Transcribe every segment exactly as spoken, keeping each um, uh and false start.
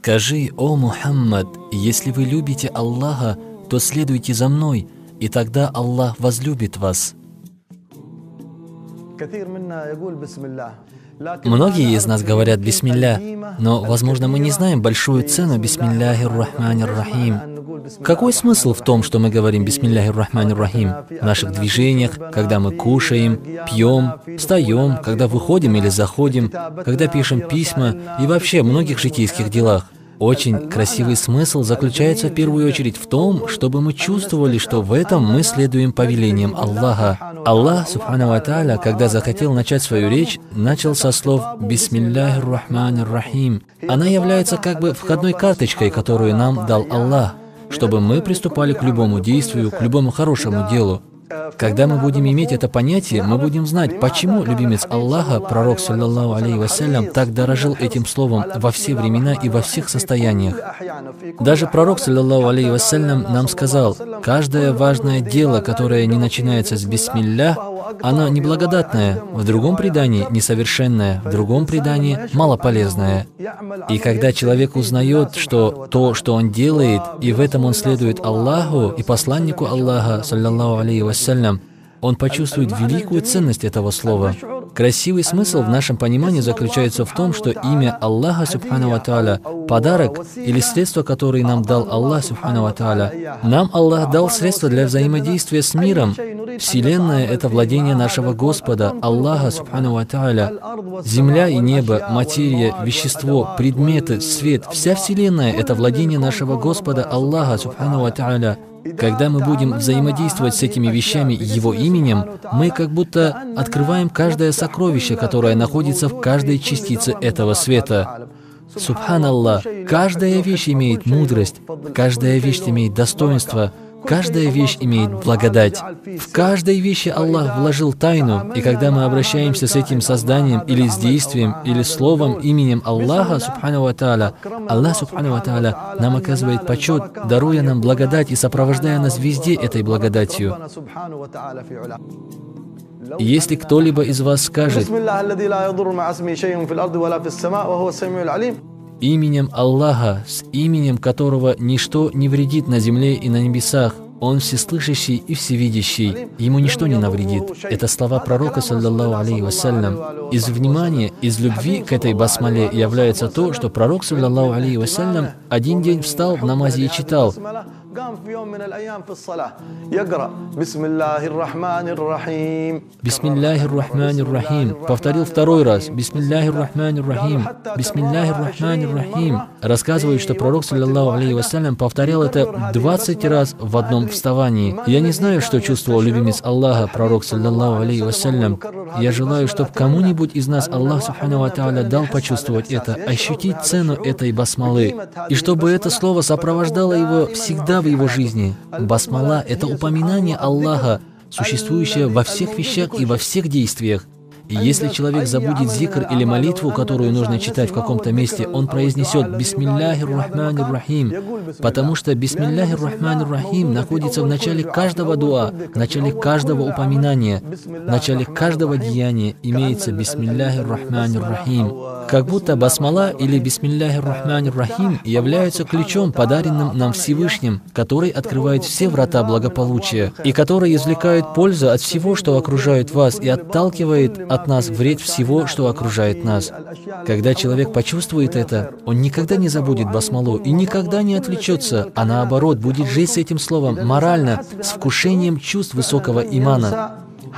Скажи, о Мухаммад, если вы любите Аллаха, то следуйте за мной, и тогда Аллах возлюбит вас. Многие из нас говорят «Бисмилля», но, возможно, мы не знаем большую цену «Бисмилляхир рахманир рахим». Какой смысл в том, что мы говорим «Бисмилляхир рахманир рахим» в наших движениях, когда мы кушаем, пьем, встаем, когда выходим или заходим, когда пишем письма и вообще в многих житейских делах? Очень красивый смысл заключается в первую очередь в том, чтобы мы чувствовали, что в этом мы следуем повелениям Аллаха. Аллах, субхану ва тааля, когда захотел начать свою речь, начал со слов «Бисмилляхир рахманир рахим». Она является как бы входной карточкой, которую нам дал Аллах, чтобы мы приступали к любому действию, к любому хорошему делу. Когда мы будем иметь это понятие, мы будем знать, почему любимец Аллаха, пророк, саллаллаху алейхи вассалям, так дорожил этим словом во все времена и во всех состояниях. Даже пророк, саллаллаху алейхи вассалям, нам сказал, каждое важное дело, которое не начинается с «Бисмилля», оно неблагодатное, в другом предании несовершенное, в другом предании малополезное. И когда человек узнает, что то, что он делает, и в этом он следует Аллаху и посланнику Аллаха, саллаллаху алейхи вассалям, он почувствует великую ценность этого слова. Красивый смысл в нашем понимании заключается в том, что имя Аллаха, субхану ва тааля, подарок или средство, которое нам дал Аллах, субхану ва тааля. Нам Аллах дал средства для взаимодействия с миром. Вселенная — это владение нашего Господа, Аллаха, субхану ва тааля. Земля и небо, материя, вещество, предметы, свет, вся Вселенная — это владение нашего Господа, Аллаха, субхану ва тааля. Когда мы будем взаимодействовать с этими вещами Его именем, мы как будто открываем каждое сокровище, которое находится в каждой частице этого света. Субханаллах, каждая вещь имеет мудрость, каждая вещь имеет достоинство, каждая вещь имеет благодать. В каждой вещи Аллах вложил тайну, и когда мы обращаемся с этим созданием, или с действием, или словом, именем Аллаха, субхану ва тааля, Аллах, субхану ва тааля, нам оказывает почет, даруя нам благодать и сопровождая нас везде этой благодатью. И если кто-либо из вас скажет именем Аллаха, с именем которого ничто не вредит на земле и на небесах, Он всеслышащий и всевидящий, Ему ничто не навредит. Это слова пророка, саллаллаху алейхи вассалям. Из внимания, из любви к этой басмале является то, что пророк, саллаллаху алейхи вассалям, один день встал в намазе и читал «Бисмилляхир рахманир рахим». Повторил второй раз «Бисмилляхир рахманир рахим». «Бисмилляхир рахманир рахим». Рассказывают, что пророк, саллаллаху алейхи вассалям, повторял это двадцать раз в одном вставании. Я не знаю, что чувствовал любимец Аллаха, пророк, саллаллаху алейхи вассалям. Я желаю, чтобы кому-нибудь из нас Аллах, субхану ва тааля, дал почувствовать это, ощутить цену этой басмалы, и чтобы это слово сопровождало его всегда в его жизни. Басмала — это упоминание Аллаха, существующее во всех вещах и во всех действиях. И если человек забудет зикр или молитву, которую нужно читать в каком-то месте, он произнесет «Бисмилляхир рахманир рахим», потому что «Бисмилляхир рахманир рахим» находится в начале каждого дуа, в начале каждого упоминания, в начале каждого деяния имеется «Бисмилляхир рахманир рахим». Как будто басмала или «Бисмилляхир рахманир рахим» являются ключом, подаренным нам Всевышним, который открывает все врата благополучия и который извлекает пользу от всего, что окружает вас, и отталкивает от нас вред всего, что окружает нас. Когда человек почувствует это, он никогда не забудет басмалу и никогда не отвлечется, а наоборот будет жить с этим словом морально, с вкушением чувств высокого имана.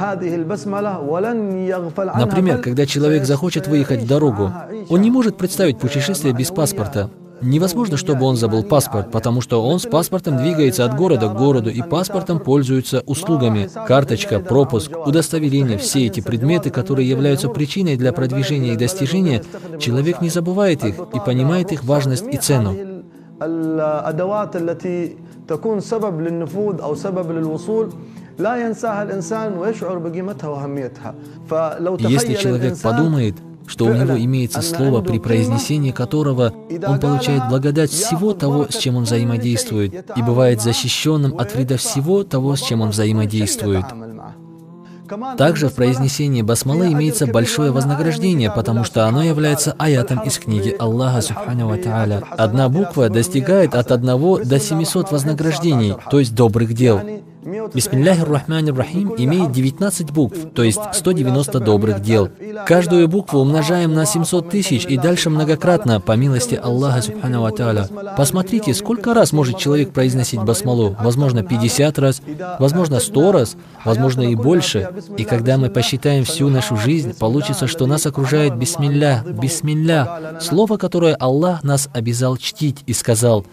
Например, когда человек захочет выехать в дорогу, он не может представить путешествие без паспорта. Невозможно, чтобы он забыл паспорт, потому что он с паспортом двигается от города к городу, и паспортом пользуются услугами. Карточка, пропуск, удостоверение, все эти предметы, которые являются причиной для продвижения и достижения, человек не забывает их и понимает их важность и цену. Если человек подумает, что у него имеется слово, при произнесении которого он получает благодать всего того, с чем он взаимодействует, и бывает защищенным от вреда всего того, с чем он взаимодействует. Также в произнесении басмалы имеется большое вознаграждение, потому что оно является аятом из книги Аллаха Субхану ва Тааля. Одна буква достигает от одного до семисот вознаграждений, то есть добрых дел. Бисмилляхи р-Рахмани р-Рахим имеет девятнадцать букв, то есть сто девяносто добрых дел. Каждую букву умножаем на семьсот тысяч и дальше многократно, по милости Аллаха Субхану ва Тааля. Посмотрите, сколько раз может человек произносить басмалу. Возможно, пятьдесят раз, возможно, сто раз, возможно, и больше. И когда мы посчитаем всю нашу жизнь, получится, что нас окружает бисмилля, бисмилля, слово, которое Аллах нас обязал чтить и сказал: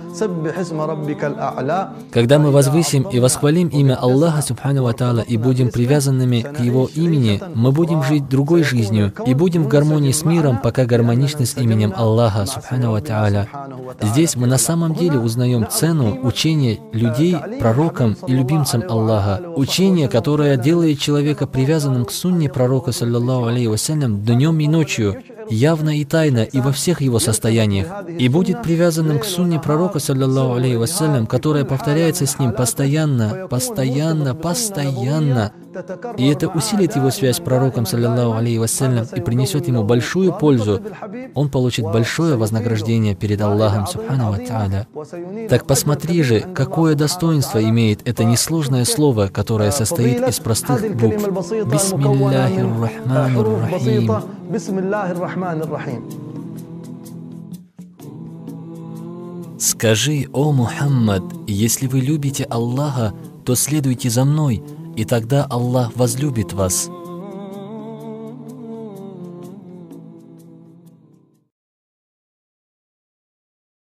когда мы возвысим и восхвалим имя Аллаха Субхану ва Тааля и будем привязанными к Его имени, мы будем жить другой жизнью и будем в гармонии с миром, пока гармоничны с именем Аллаха Субхану ва Тааля. Здесь мы на самом деле узнаем цену учения людей, пророкам и любимцам Аллаха. Учение, которое делает человека привязанным к сунне пророка, саллаллаху алейхи вассалям, днем и ночью, явно и тайно, и во всех его состояниях, и будет привязанным к сунне пророка, саллаллаху алейхи вассалям, которая повторяется с ним постоянно, постоянно, постоянно. И это усилит его связь с пророком, саллаллаху алейхи вассалям, и принесет ему большую пользу. Он получит большое вознаграждение перед Аллахом Субхану ва Тааля. Так посмотри же, какое достоинство имеет это несложное слово, которое состоит из простых букв. Бисмилляхи р-Рахмани р-Рахим. Скажи: о Мухаммад, если вы любите Аллаха, то следуйте за мной, и тогда Аллах возлюбит вас.